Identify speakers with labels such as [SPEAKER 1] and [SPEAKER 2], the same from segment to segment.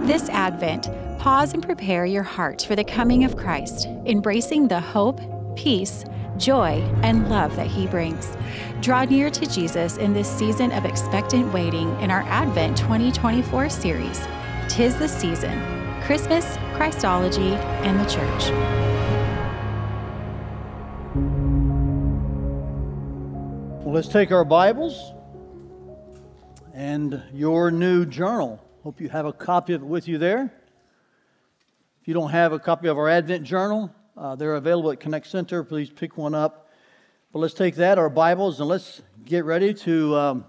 [SPEAKER 1] This Advent, pause and prepare your heart for the coming of Christ, embracing the hope, peace, joy, and love that He brings. Draw near to Jesus in this season of expectant waiting in our Advent 2024 series, 'Tis the Season, Christmas, Christology, and the Church.
[SPEAKER 2] Well, let's take our Bibles and your new journal. Hope you have a copy of it with you there. If you don't have a copy of our Advent journal, they're available at Connect Center. Please pick one up. But let's take that, our Bibles, and let's get ready to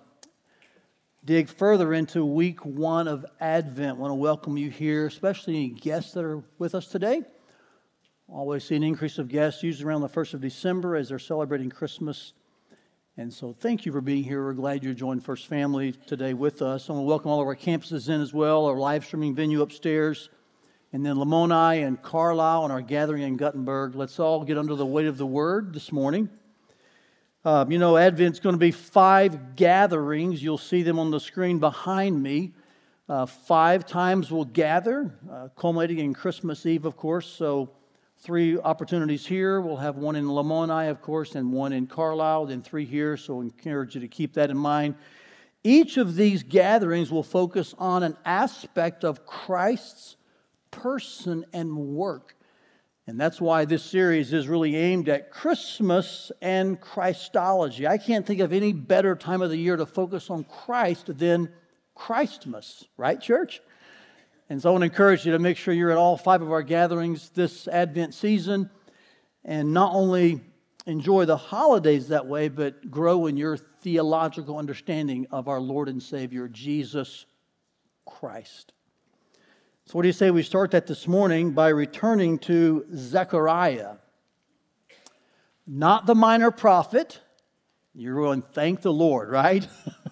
[SPEAKER 2] dig further into week one of Advent. I want to welcome you here, especially any guests that are with us today. Always see an increase of guests, usually around the 1st of December as they're celebrating Christmas. And so thank you for being here. We're glad you joined First Family today with us. I want to welcome all of our campuses in as well, our live streaming venue upstairs, and then Lamoni and Carlisle and our gathering in Guttenberg. Let's all get under the weight of the Word this morning. Advent's going to be 5 gatherings. You'll see them on the screen behind me. 5 times we'll gather, culminating in Christmas Eve, of course. So 3 opportunities here. We'll have one in Lamoni, of course, and one in Carlisle, then 3 here. So I encourage you to keep that in mind. Each of these gatherings will focus on an aspect of Christ's person and work. And that's why this series is really aimed at Christmas and Christology. I can't think of any better time of the year to focus on Christ than Christmas, right, church? And so I want to encourage you to make sure you're at all 5 of our gatherings this Advent season and not only enjoy the holidays that way, but grow in your theological understanding of our Lord and Savior, Jesus Christ. So what do you say we start that this morning by returning to Zechariah? Not the minor prophet. You're going to thank the Lord, right?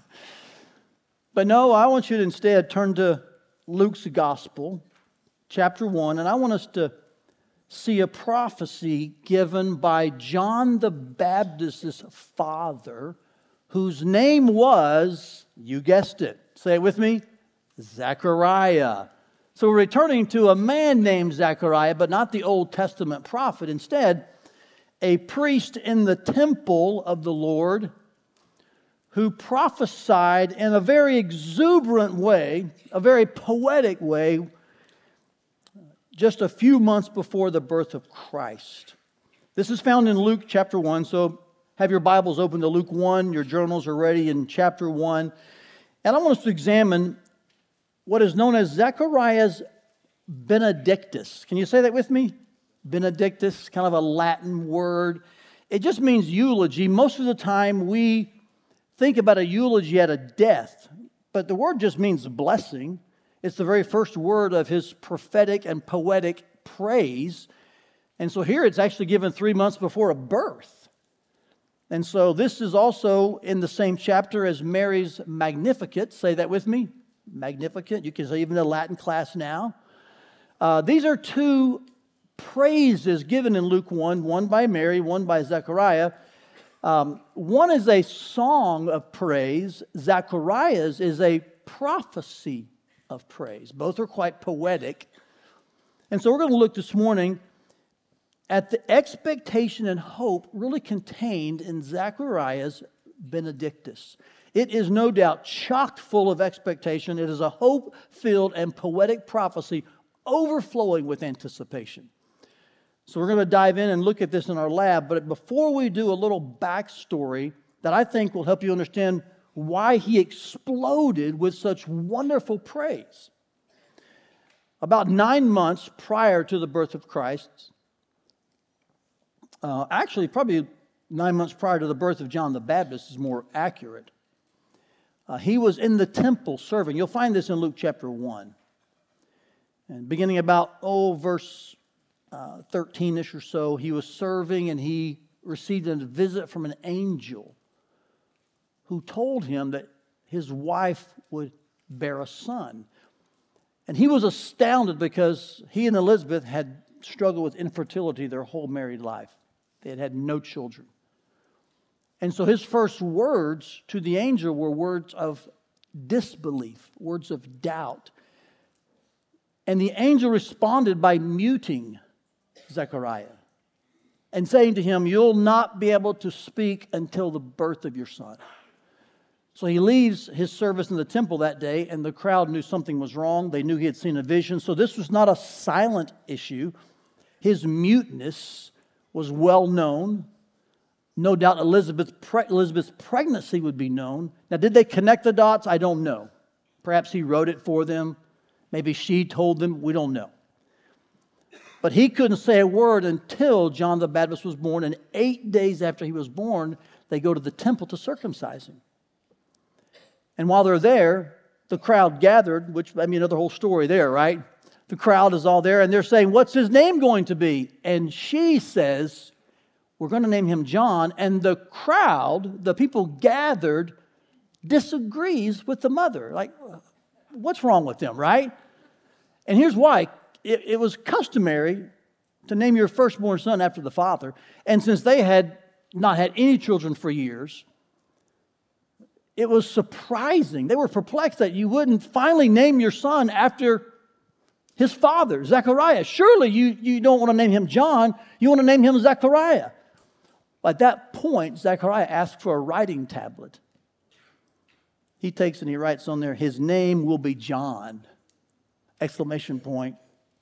[SPEAKER 2] But no, I want you to instead turn to Luke's Gospel, chapter 1, and I want us to see a prophecy given by John the Baptist's father, whose name was, you guessed it, say it with me, Zechariah. So we're returning to a man named Zechariah, but not the Old Testament prophet. Instead, a priest in the temple of the Lord who prophesied in a very exuberant way, a very poetic way, just a few months before the birth of Christ. This is found in Luke chapter 1, so have your Bibles open to Luke 1. Your journals are ready in chapter 1. And I want us to examine what is known as Zechariah's Benedictus. Can you say that with me? Benedictus, kind of a Latin word. It just means eulogy. Most of the time we think about a eulogy at a death, but the word just means blessing. It's the very first word of his prophetic and poetic praise. And so here it's actually given 3 months before a birth. And so this is also in the same chapter as Mary's Magnificat. Say that with me. Magnificat. You can say even in the Latin class now. These are 2 praises given in Luke 1, one by Mary, one by Zechariah. One is a song of praise. Zechariah's is a prophecy of praise. Both are quite poetic. And so we're going to look this morning at the expectation and hope really contained in Zechariah's Benedictus. It is no doubt chock full of expectation. It is a hope-filled and poetic prophecy overflowing with anticipation. So we're going to dive in and look at this in our lab. But before we do, a little backstory that I think will help you understand why he exploded with such wonderful praise. About 9 months prior to the birth of Christ, actually probably 9 months prior to the birth of John the Baptist is more accurate. He was in the temple serving. You'll find this in Luke chapter 1. And beginning about, verse 13-ish or so, he was serving and he received a visit from an angel who told him that his wife would bear a son. And he was astounded because he and Elizabeth had struggled with infertility their whole married life. They had had no children. And so his first words to the angel were words of disbelief, words of doubt. And the angel responded by muting Zechariah and saying to him, "You'll not be able to speak until the birth of your son." So he leaves his service in the temple that day, and the crowd knew something was wrong. They knew he had seen a vision. So this was not a silent issue. His muteness was well known. No doubt Elizabeth's pregnancy would be known. Now, did they connect the dots? I don't know. Perhaps he wrote it for them. Maybe she told them. We don't know. But he couldn't say a word until John the Baptist was born. And 8 days after he was born, they go to the temple to circumcise him. And while they're there, the crowd gathered, which, another whole story there, right? The crowd is all there, and they're saying, "What's his name going to be?" And she says, "We're going to name him John." And the crowd, the people gathered, disagrees with the mother. Like, what's wrong with them, right? And here's why. It was customary to name your firstborn son after the father. And since they had not had any children for years, it was surprising. They were perplexed that you wouldn't finally name your son after his father, Zechariah. Surely you don't want to name him John. You want to name him Zechariah. At that point, Zechariah asked for a writing tablet. He takes and he writes on there, "His name will be John." Exclamation point.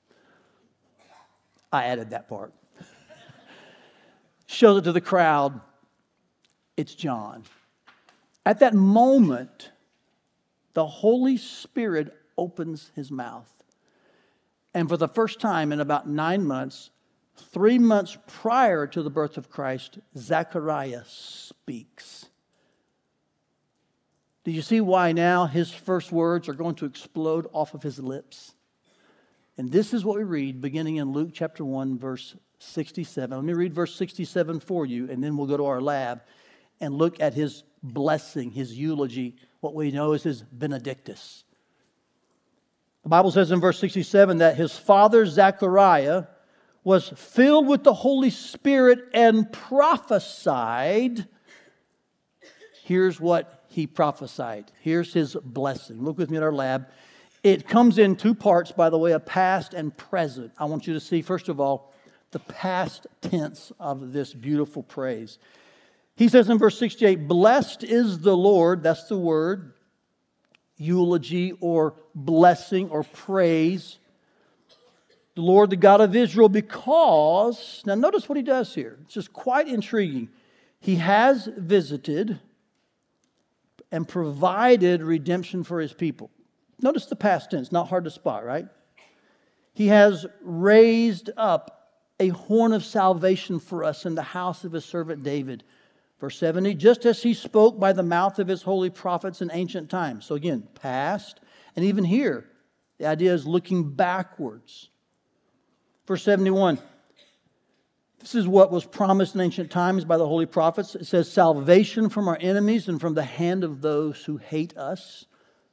[SPEAKER 2] I added that part. Shows it to the crowd. It's John. At that moment, the Holy Spirit opens his mouth. And for the first time in about 9 months, 3 months prior to the birth of Christ, Zechariah speaks. Do you see why now his first words are going to explode off of his lips? And this is what we read beginning in Luke chapter 1, verse 67. Let me read verse 67 for you, and then we'll go to our lab and look at his blessing, his eulogy, what we know as his Benedictus. The Bible says in verse 67 that his father Zechariah was filled with the Holy Spirit and prophesied. Here's what he prophesied. Here's his blessing. Look with me at our lab. It comes in two parts, by the way, a past and present. I want you to see, first of all, the past tense of this beautiful praise. He says in verse 68, "Blessed is the Lord," that's the word, eulogy or blessing or praise, "the Lord, the God of Israel, because," now notice what he does here. It's just quite intriguing. "He has visited and provided redemption for his people." Notice the past tense, not hard to spot, right? "He has raised up a horn of salvation for us in the house of his servant David." Verse 70, "Just as he spoke by the mouth of his holy prophets in ancient times." So again, past. And even here, the idea is looking backwards. Verse 71, this is what was promised in ancient times by the holy prophets. It says, "Salvation from our enemies and from the hand of those who hate us."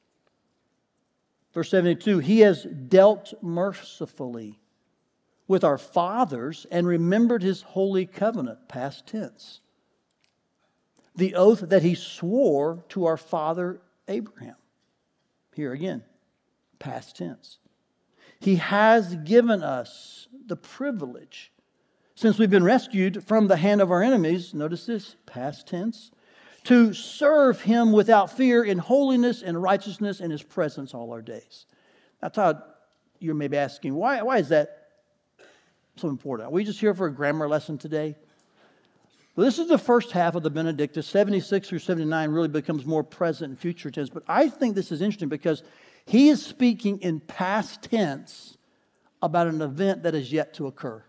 [SPEAKER 2] Verse 72, "He has dealt mercifully with our fathers and remembered his holy covenant," past tense, "the oath that he swore to our father Abraham." Here again, past tense. "He has given us the privilege, since we've been rescued from the hand of our enemies," notice this, past tense, "to serve him without fear in holiness and righteousness in his presence all our days." Now, Todd, you're maybe asking, why is that so important? Are we just here for a grammar lesson today? Well, this is the first half of the Benedictus. 76 through 79 really becomes more present and future tense. But I think this is interesting because he is speaking in past tense about an event that is yet to occur.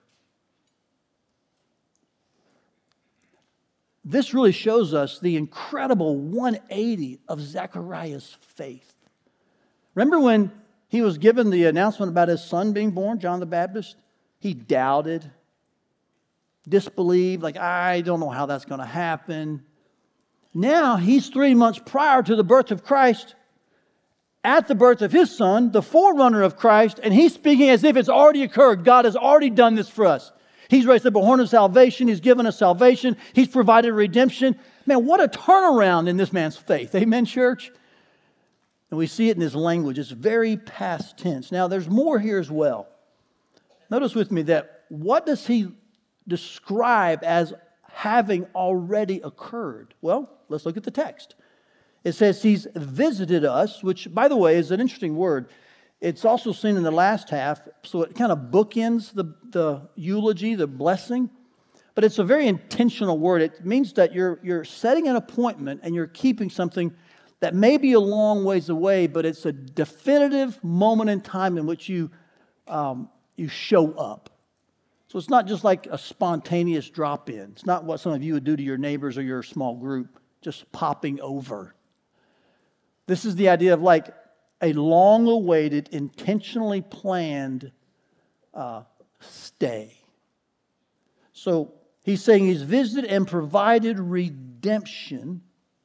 [SPEAKER 2] This really shows us the incredible 180 of Zechariah's faith. Remember when he was given the announcement about his son being born, John the Baptist? He doubted, disbelieved, like, I don't know how that's going to happen. Now he's 3 months prior to the birth of Christ, at the birth of his son, the forerunner of Christ, and he's speaking as if it's already occurred. God has already done this for us. He's raised up a horn of salvation. He's given us salvation. He's provided redemption. Man, what a turnaround in this man's faith. Amen, church? And we see it in his language. It's very past tense. Now, there's more here as well. Notice with me that what does he describe as having already occurred? Well, let's look at the text. It says he's visited us, which, by the way, is an interesting word. It's also seen in the last half, so it kind of bookends the eulogy, the blessing. But it's a very intentional word. It means that you're setting an appointment and you're keeping something that may be a long ways away, but it's a definitive moment in time in which you show up. So it's not just like a spontaneous drop-in. It's not what some of you would do to your neighbors or your small group, just popping over. This is the idea of like a long-awaited, intentionally planned stay. So he's saying he's visited and provided redemption.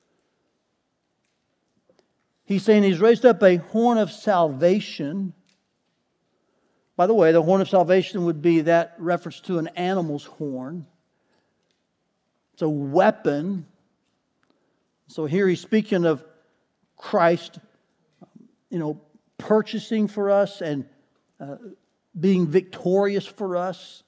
[SPEAKER 2] He's saying he's raised up a horn of salvation. By the way, the horn of salvation would be that reference to an animal's horn. It's a weapon. So here he's speaking of Christ, purchasing for us and being victorious for us.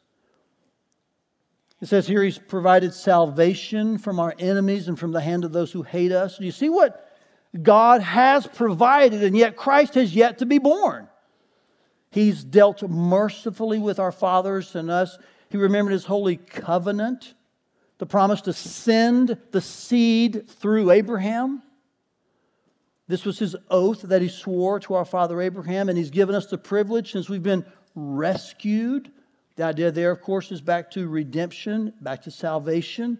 [SPEAKER 2] It says here he's provided salvation from our enemies and from the hand of those who hate us. Do you see what God has provided, and yet Christ has yet to be born? He's dealt mercifully with our fathers and us. He remembered His holy covenant, the promise to send the seed through Abraham. This was His oath that He swore to our father Abraham, and He's given us the privilege since we've been rescued. The idea there, of course, is back to redemption, back to salvation.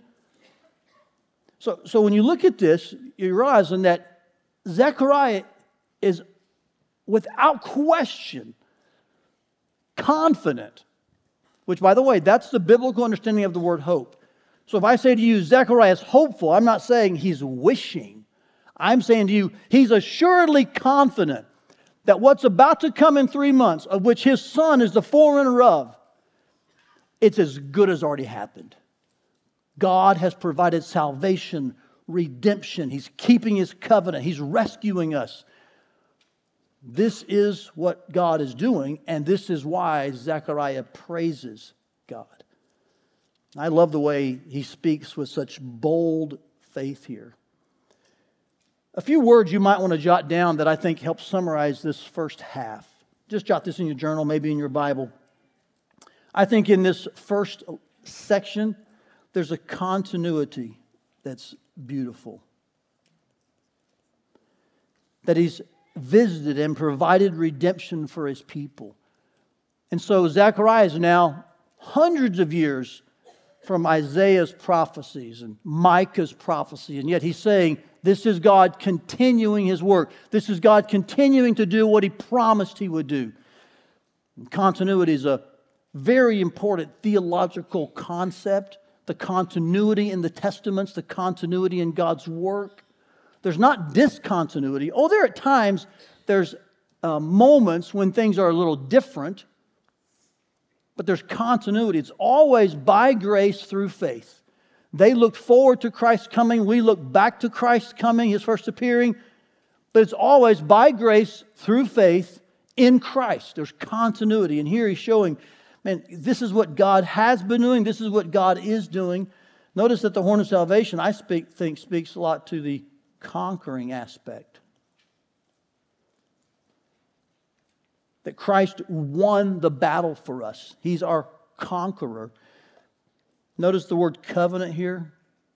[SPEAKER 2] So when you look at this, you're realizing that Zechariah is without question confident, which, by the way, that's the biblical understanding of the word hope. So if I say to you, Zechariah is hopeful, I'm not saying he's wishing. I'm saying to you, he's assuredly confident that what's about to come in 3 months, of which his son is the forerunner of, it's as good as already happened. God has provided salvation, redemption. He's keeping His covenant. He's rescuing us. This is what God is doing, and this is why Zechariah praises God. I love the way he speaks with such bold faith here. A few words you might want to jot down that I think help summarize this first half. Just jot this in your journal, maybe in your Bible. I think in this first section, there's a continuity that's beautiful. That He's visited and provided redemption for His people. And so Zechariah is now hundreds of years from Isaiah's prophecies and Micah's prophecy, and yet he's saying this is God continuing His work. This is God continuing to do what He promised He would do. And continuity is a very important theological concept. The continuity in the Testaments, the continuity in God's work. There's not discontinuity. Oh, there are times there's moments when things are a little different, but there's continuity. It's always by grace through faith. They looked forward to Christ's coming. We look back to Christ's coming, His first appearing. But it's always by grace through faith in Christ. There's continuity. And here He's showing, man, this is what God has been doing. This is what God is doing. Notice that the horn of salvation, I think, speaks a lot to the conquering aspect. That Christ won the battle for us. He's our conqueror. Notice the word covenant here.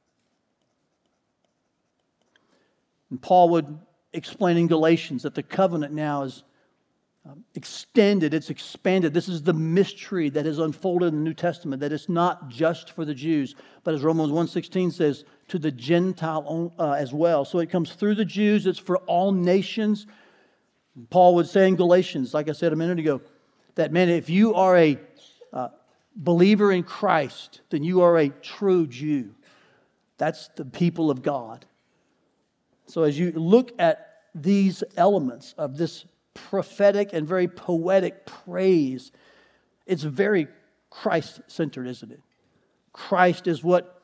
[SPEAKER 2] And Paul would explain in Galatians that the covenant now is extended, it's expanded. This is the mystery that is unfolded in the New Testament, that it's not just for the Jews, but as Romans 1:16 says, to the Gentile as well. So it comes through the Jews, it's for all nations. Paul would say in Galatians, like I said a minute ago, that, man, if you are a believer in Christ, then you are a true Jew. That's the people of God. So as you look at these elements of this prophetic and very poetic praise, it's very Christ-centered, isn't it? Christ is what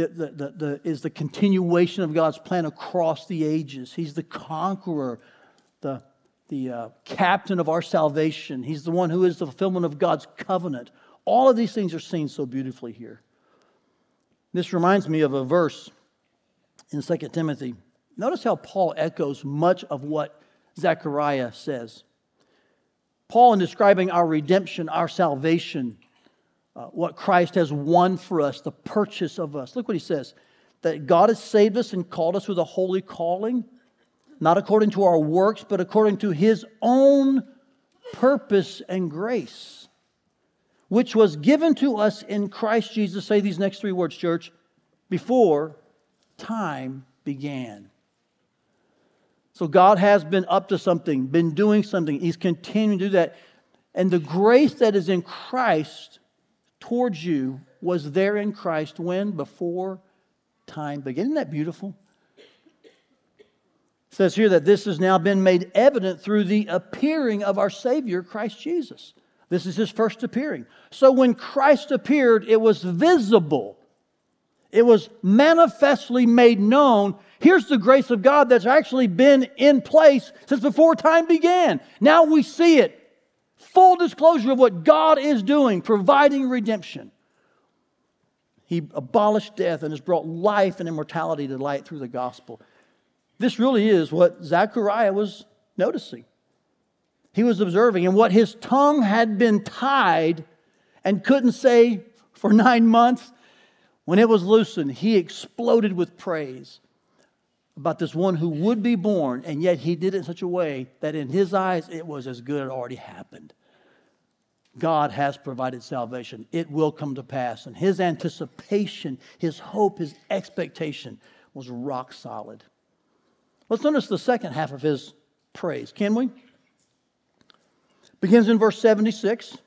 [SPEAKER 2] is the continuation of God's plan across the ages. He's the conqueror. the captain of our salvation. He's the one who is the fulfillment of God's covenant. All of these things are seen so beautifully here. This reminds me of a verse in 2 Timothy. Notice how Paul echoes much of what Zechariah says. Paul, in describing our redemption, our salvation, what Christ has won for us, the purchase of us. Look what he says. That God has saved us and called us with a holy calling, not according to our works, but according to His own purpose and grace, which was given to us in Christ Jesus. Say these next three words, church. Before time began. So God has been up to something, been doing something. He's continuing to do that. And the grace that is in Christ towards you was there in Christ when? Before time began. Isn't that beautiful? It says here that this has now been made evident through the appearing of our Savior, Christ Jesus. This is His first appearing. So when Christ appeared, it was visible. It was manifestly made known. Here's the grace of God that's actually been in place since before time began. Now we see it. Full disclosure of what God is doing, providing redemption. He abolished death and has brought life and immortality to light through the gospel. This really is what Zechariah was noticing. He was observing, and what his tongue had been tied and couldn't say for 9 months, when it was loosened, he exploded with praise about this one who would be born, and yet he did it in such a way that in his eyes it was as good as it already happened. God has provided salvation. It will come to pass. And his anticipation, his hope, his expectation was rock solid. Let's notice the second half of his praise, can we? Begins in verse 76.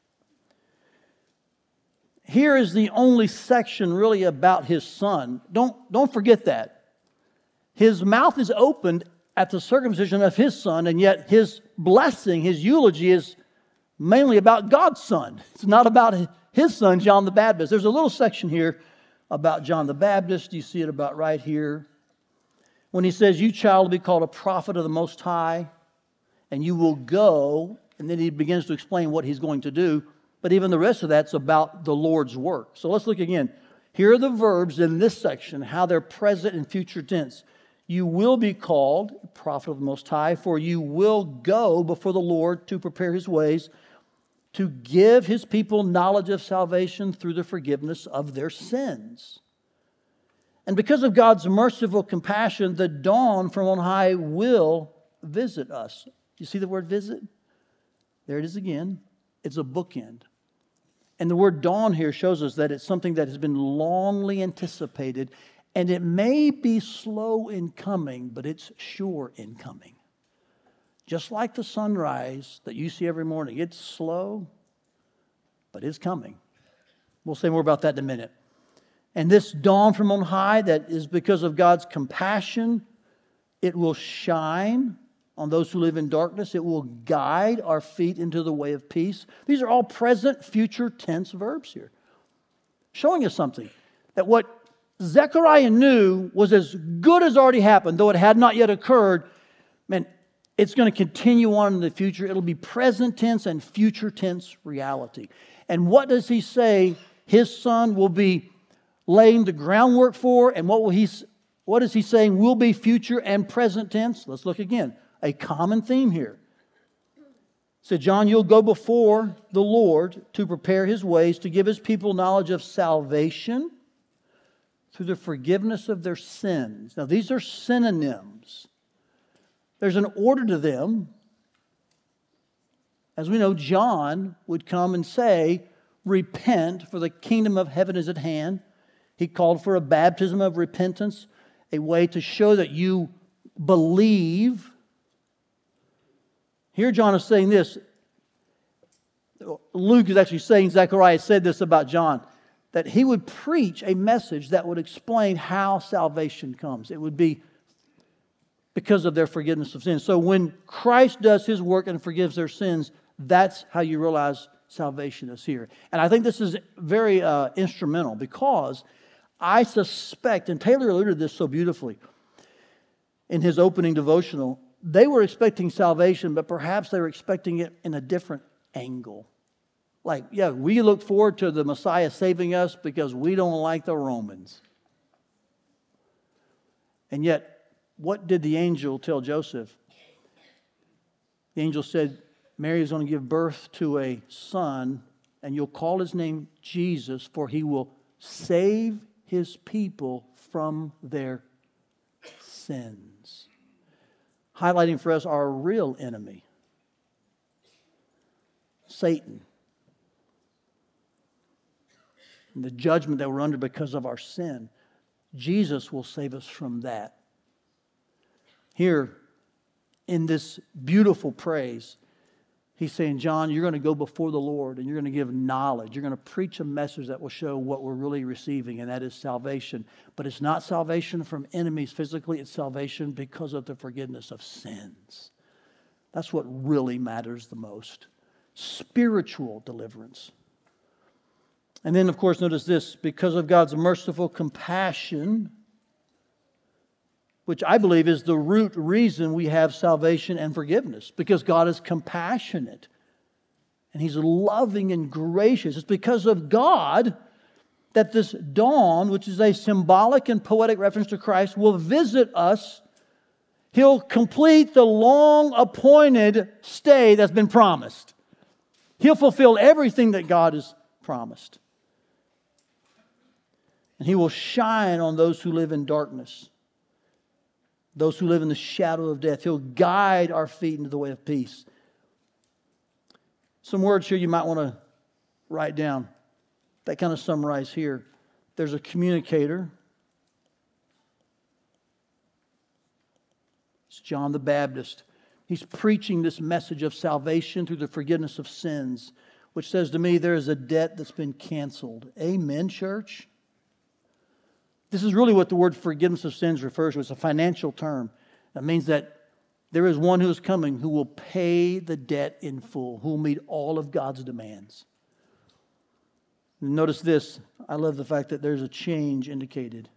[SPEAKER 2] Here is the only section really about his son. Don't forget that. His mouth is opened at the circumcision of his son, and yet his blessing, his eulogy is mainly about God's son. It's not about his son, John the Baptist. There's a little section here about John the Baptist. You see it about right here. When he says, "You child will be called a prophet of the Most High, and you will go," and then he begins to explain what he's going to do. But even the rest of that's about the Lord's work. So let's look again. Here are the verbs in this section, how they're present and future tense. You will be called a prophet of the Most High, for you will go before the Lord to prepare His ways, to give His people knowledge of salvation through the forgiveness of their sins. And because of God's merciful compassion, the dawn from on high will visit us. You see the word visit? There it is again. It's a bookend. And the word dawn here shows us that it's something that has been longly anticipated, and it may be slow in coming, but it's sure in coming. Just like the sunrise that you see every morning. It's slow, but it's coming. We'll say more about that in a minute. And this dawn from on high, that is because of God's compassion, it will shine on those who live in darkness. It will guide our feet into the way of peace. These are all present, future tense verbs here, showing us something. That what Zechariah knew was as good as already happened, though it had not yet occurred. Man, it's going to continue on in the future. It'll be present tense and future tense reality. And what does he say his son will be laying the groundwork for? And what is he saying will be future and present tense? Let's look again. A common theme here. So John, you'll go before the Lord to prepare His ways, to give His people knowledge of salvation through the forgiveness of their sins. Now these are synonyms. There's an order to them. As we know, John would come and say, repent, for the kingdom of heaven is at hand. He called for a baptism of repentance, a way to show that you believe. Here John is saying this. Luke is actually saying, Zechariah said this about John, that he would preach a message that would explain how salvation comes. It would be because of their forgiveness of sins. So when Christ does His work and forgives their sins, that's how you realize salvation is here. And I think this is very instrumental, because I suspect, and Taylor alluded to this so beautifully in his opening devotional, they were expecting salvation, but perhaps they were expecting it in a different angle. Like, yeah, we look forward to the Messiah saving us because we don't like the Romans. And yet, what did the angel tell Joseph? The angel said, Mary is going to give birth to a son, and you'll call his name Jesus, for he will save his people from their sins. Highlighting for us our real enemy, Satan. And the judgment that we're under because of our sin. Jesus will save us from that. Here, in this beautiful praise, he's saying, John, you're going to go before the Lord and you're going to give knowledge. You're going to preach a message that will show what we're really receiving, and that is salvation. But it's not salvation from enemies physically. It's salvation because of the forgiveness of sins. That's what really matters the most. Spiritual deliverance. And then, of course, notice this. Because of God's merciful compassion, which I believe is the root reason we have salvation and forgiveness. Because God is compassionate. And He's loving and gracious. It's because of God that this dawn, which is a symbolic and poetic reference to Christ, will visit us. He'll complete the long-appointed stay that's been promised. He'll fulfill everything that God has promised. And He will shine on those who live in darkness. Those who live in the shadow of death. He'll guide our feet into the way of peace. Some words here you might want to write down. That kind of summarize here. There's a communicator. It's John the Baptist. He's preaching this message of salvation through the forgiveness of sins, which says to me there is a debt that's been canceled. Amen, church? This is really what the word forgiveness of sins refers to. It's a financial term. That means that there is one who is coming who will pay the debt in full, who will meet all of God's demands. Notice this. I love the fact that there's a change indicated.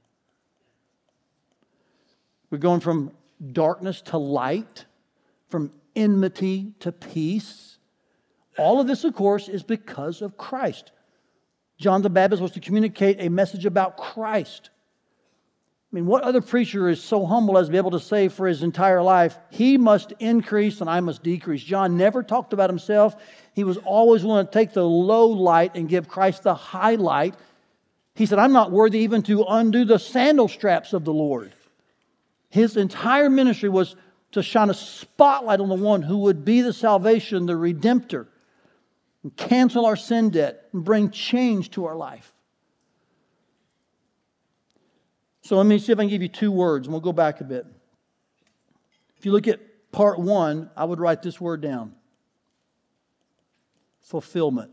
[SPEAKER 2] We're going from darkness to light, from enmity to peace. All of this, of course, is because of Christ. John the Baptist was to communicate a message about Christ. I mean, what other preacher is so humble as to be able to say for his entire life, he must increase and I must decrease? John never talked about himself. He was always willing to take the low light and give Christ the high light. He said, I'm not worthy even to undo the sandal straps of the Lord. His entire ministry was to shine a spotlight on the one who would be the salvation, the redemptor, and cancel our sin debt and bring change to our life. So let me see if I can give you two words, and we'll go back a bit. If you look at part one, I would write this word down. Fulfillment.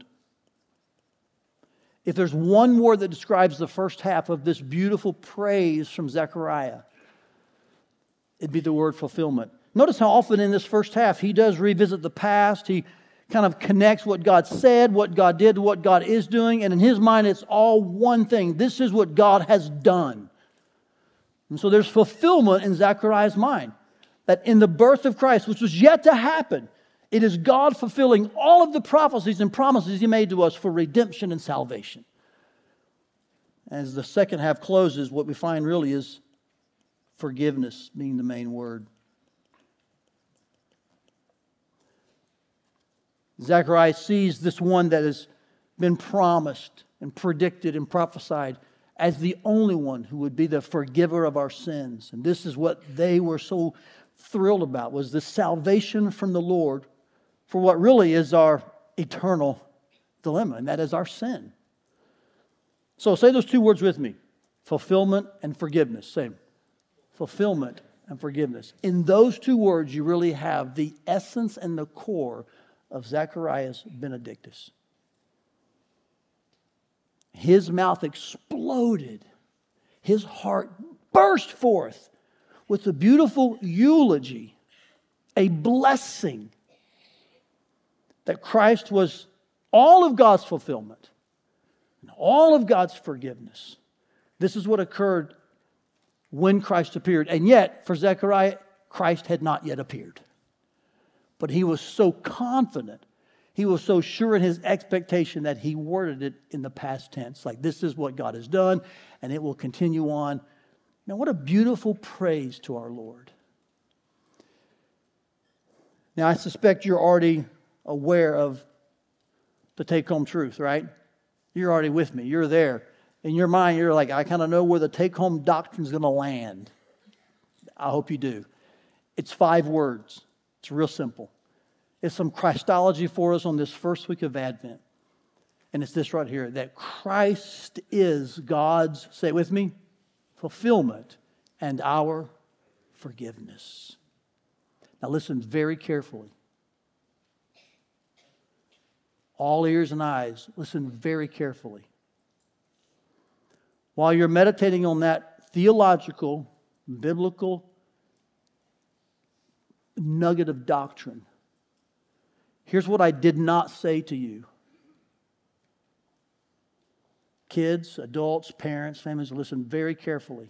[SPEAKER 2] If there's one word that describes the first half of this beautiful praise from Zechariah, it'd be the word fulfillment. Notice how often in this first half he does revisit the past. He kind of connects what God said, what God did, what God is doing. And in his mind, it's all one thing. This is what God has done. And so there's fulfillment in Zechariah's mind. That in the birth of Christ, which was yet to happen, it is God fulfilling all of the prophecies and promises He made to us for redemption and salvation. As the second half closes, what we find really is forgiveness being the main word. Zechariah sees this one that has been promised and predicted and prophesied as the only one who would be the forgiver of our sins. And this is what they were so thrilled about, was the salvation from the Lord for what really is our eternal dilemma, and that is our sin. So say those two words with me. Fulfillment and forgiveness. Say them. Fulfillment and forgiveness. In those two words, you really have the essence and the core of Zechariah's Benedictus. His mouth exploded. His heart burst forth with a beautiful eulogy, a blessing that Christ was all of God's fulfillment and all of God's forgiveness. This is what occurred when Christ appeared. And yet, for Zechariah, Christ had not yet appeared. But he was so confident, he was so sure in his expectation that he worded it in the past tense. Like, this is what God has done, and it will continue on. Now, what a beautiful praise to our Lord. Now, I suspect you're already aware of the take-home truth, right? You're already with me. You're there. In your mind, you're like, I kind of know where the take-home doctrine is going to land. I hope you do. It's 5 words. It's real simple. It's some Christology for us on this first week of Advent. And it's this right here, that Christ is God's, say it with me, fulfillment and our forgiveness. Now listen very carefully. All ears and eyes, listen very carefully. While you're meditating on that theological, biblical nugget of doctrine, here's what I did not say to you. Kids, adults, parents, families, listen very carefully.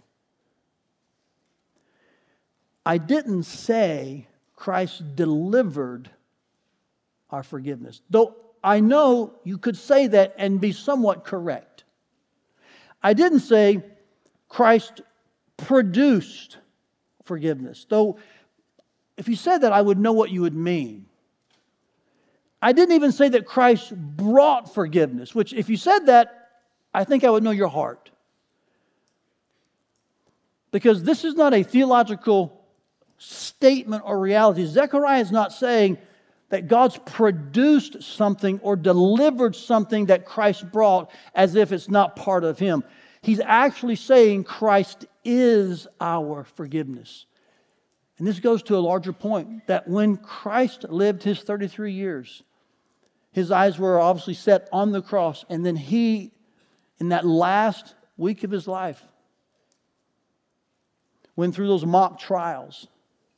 [SPEAKER 2] I didn't say Christ delivered our forgiveness, though I know you could say that and be somewhat correct. I didn't say Christ produced forgiveness, though if you said that, I would know what you would mean. I didn't even say that Christ brought forgiveness, which if you said that, I think I would know your heart. Because this is not a theological statement or reality. Zechariah is not saying that God's produced something or delivered something that Christ brought as if it's not part of Him. He's actually saying Christ is our forgiveness. And this goes to a larger point, that when Christ lived His 33 years, His eyes were obviously set on the cross, and then He, in that last week of His life, went through those mock trials,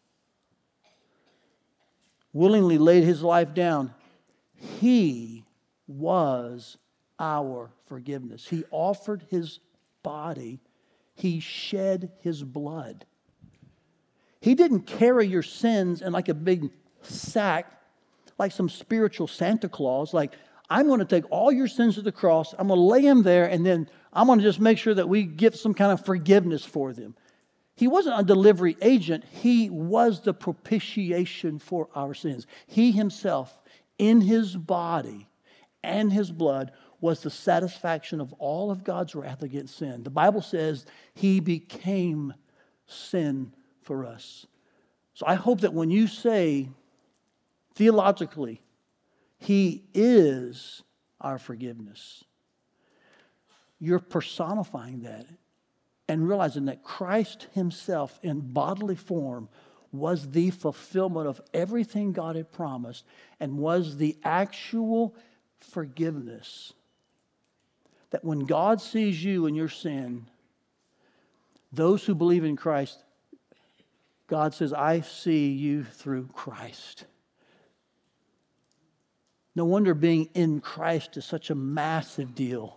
[SPEAKER 2] willingly laid His life down. He was our forgiveness. He offered His body. He shed His blood. He didn't carry your sins in like a big sack, like some spiritual Santa Claus. Like, I'm going to take all your sins to the cross. I'm going to lay them there, and then I'm going to just make sure that we get some kind of forgiveness for them. He wasn't a delivery agent. He was the propitiation for our sins. He Himself, in His body and His blood, was the satisfaction of all of God's wrath against sin. The Bible says He became sin for us. So I hope that when you say theologically, He is our forgiveness, you're personifying that and realizing that Christ Himself in bodily form was the fulfillment of everything God had promised and was the actual forgiveness. That when God sees you and your sin, those who believe in Christ, God says, I see you through Christ. No wonder being in Christ is such a massive deal.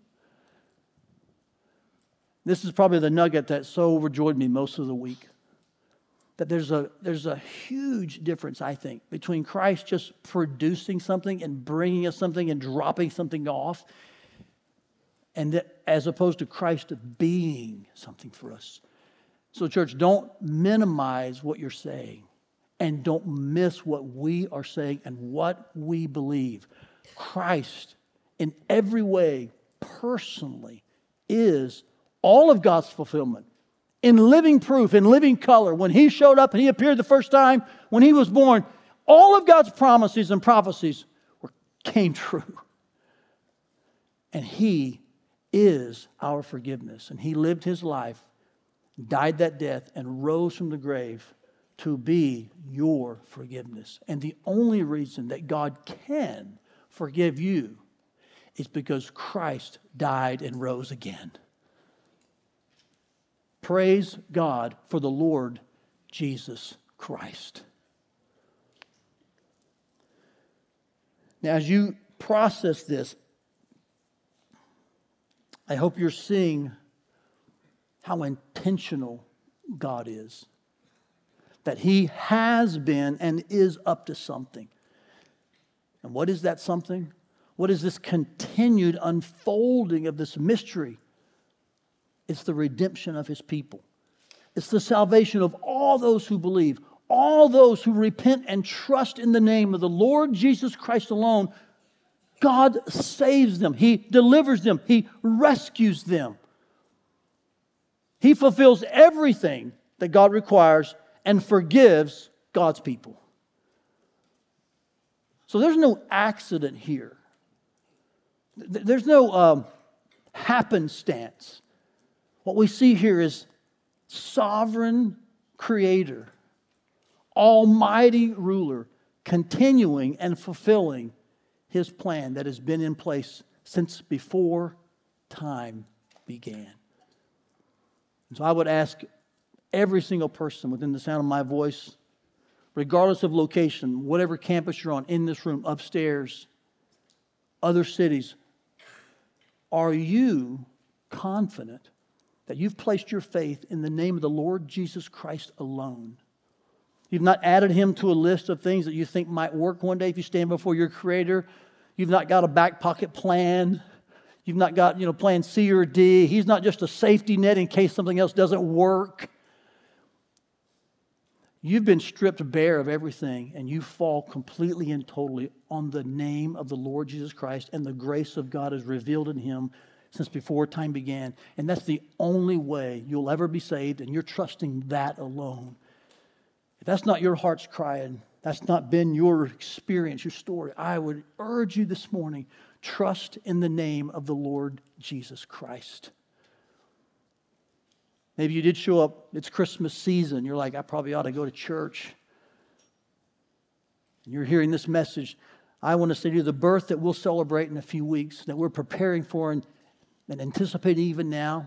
[SPEAKER 2] This is probably the nugget that so overjoyed me most of the week. That there's a huge difference, I think, between Christ just producing something and bringing us something and dropping something off, and that, as opposed to Christ being something for us. So, church, don't minimize what you're saying, and don't miss what we are saying and what we believe. Christ, in every way, personally, is all of God's fulfillment. In living proof, in living color, when He showed up and He appeared the first time, when He was born, all of God's promises and prophecies came true. And He is our forgiveness. And He lived His life, died that death, and rose from the grave to be your forgiveness. And the only reason that God can forgive you is because Christ died and rose again. Praise God for the Lord Jesus Christ. Now, as you process this, I hope you're seeing how intentional God is. that He has been and is up to something. And what is that something? What is this continued unfolding of this mystery? It's the redemption of His people. It's the salvation of all those who believe, all those who repent and trust in the name of the Lord Jesus Christ alone. God saves them. He delivers them. He rescues them. He fulfills everything that God requires and forgives God's people. So there's no accident here. There's no happenstance. What we see here is sovereign creator, almighty ruler, continuing and fulfilling His plan that has been in place since before time began. And so I would ask every single person within the sound of my voice, regardless of location, whatever campus you're on, in this room, upstairs, other cities, are you confident that you've placed your faith in the name of the Lord Jesus Christ alone? You've not added Him to a list of things that you think might work one day if you stand before your Creator. You've not got a back pocket plan. You've not got, plan C or D. He's not just a safety net in case something else doesn't work. You've been stripped bare of everything, and you fall completely and totally on the name of the Lord Jesus Christ, and the grace of God is revealed in Him since before time began. And that's the only way you'll ever be saved, and you're trusting that alone. If that's not your heart's cry, and that's not been your experience, your story, I would urge you this morning, trust in the name of the Lord Jesus Christ. Maybe you did show up, it's Christmas season, you're like, I probably ought to go to church. And you're hearing this message. I want to say to you, the birth that we'll celebrate in a few weeks, that we're preparing for and anticipating even now,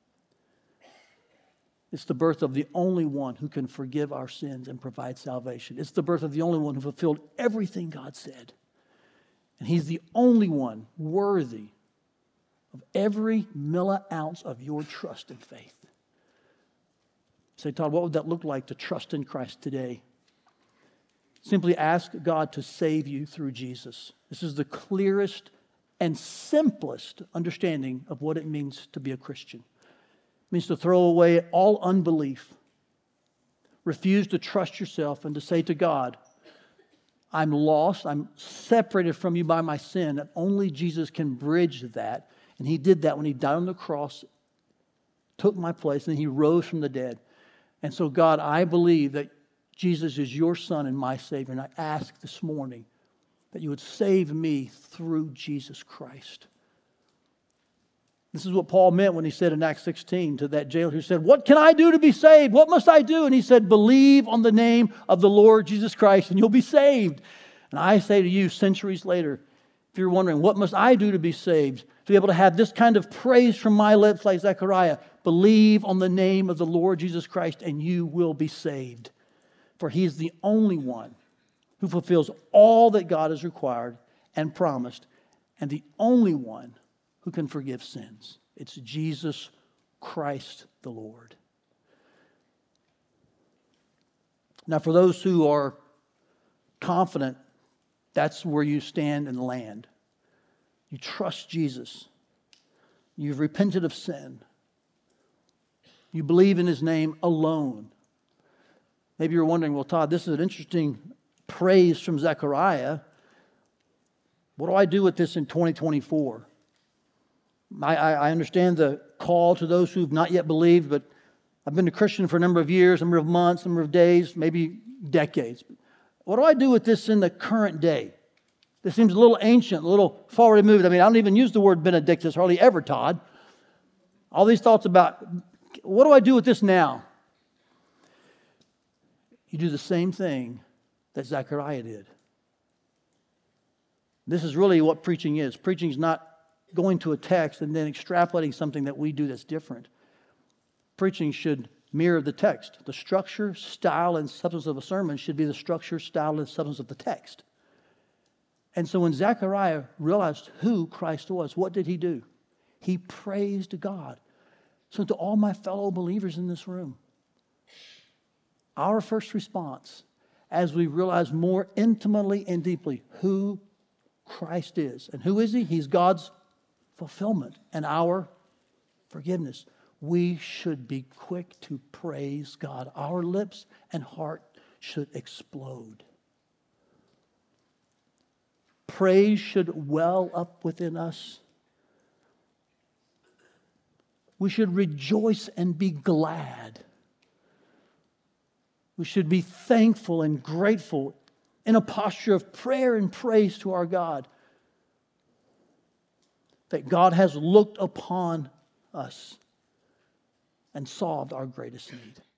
[SPEAKER 2] it's the birth of the only one who can forgive our sins and provide salvation. It's the birth of the only one who fulfilled everything God said. And He's the only one worthy of every milliounce of your trust and faith. Say, Todd, what would that look like to trust in Christ today? Simply ask God to save you through Jesus. This is the clearest and simplest understanding of what it means to be a Christian. It means to throw away all unbelief, refuse to trust yourself, and to say to God, I'm lost, I'm separated from you by my sin, and only Jesus can bridge that. And He did that when He died on the cross, took my place, and He rose from the dead. And so, God, I believe that Jesus is your Son and my Savior. And I ask this morning that you would save me through Jesus Christ. This is what Paul meant when he said in Acts 16 to that jailer who said, what can I do to be saved? What must I do? And he said, believe on the name of the Lord Jesus Christ and you'll be saved. And I say to you, centuries later, if you're wondering, what must I do to be saved? To be able to have this kind of praise from my lips like Zechariah, believe on the name of the Lord Jesus Christ and you will be saved. For He is the only one who fulfills all that God has required and promised, and the only one who can forgive sins. It's Jesus Christ the Lord. Now, for those who are confident, that's where you stand and land. You trust Jesus. You've repented of sin. You believe in His name alone. Maybe you're wondering, well, Todd, this is an interesting praise from Zechariah. What do I do with this in 2024? I understand the call to those who've not yet believed, but I've been a Christian for a number of years, a number of months, a number of days, maybe decades. What do I do with this in the current day? This seems a little ancient, a little far removed. I mean, I don't even use the word Benedictus hardly ever, Todd. All these thoughts about, what do I do with this now? You do the same thing that Zechariah did. This is really what preaching is. Preaching is not going to a text and then extrapolating something that we do that's different. Preaching should mirror the text. The structure, style, and substance of a sermon should be the structure, style, and substance of the text. And so when Zechariah realized who Christ was, what did he do? He praised God. So to all my fellow believers in this room, our first response, as we realize more intimately and deeply who Christ is. And who is He? He's God's fulfillment and our forgiveness. We should be quick to praise God. Our lips and heart should explode. Praise should well up within us. We should rejoice and be glad. We should be thankful and grateful in a posture of prayer and praise to our God, that God has looked upon us and solved our greatest need.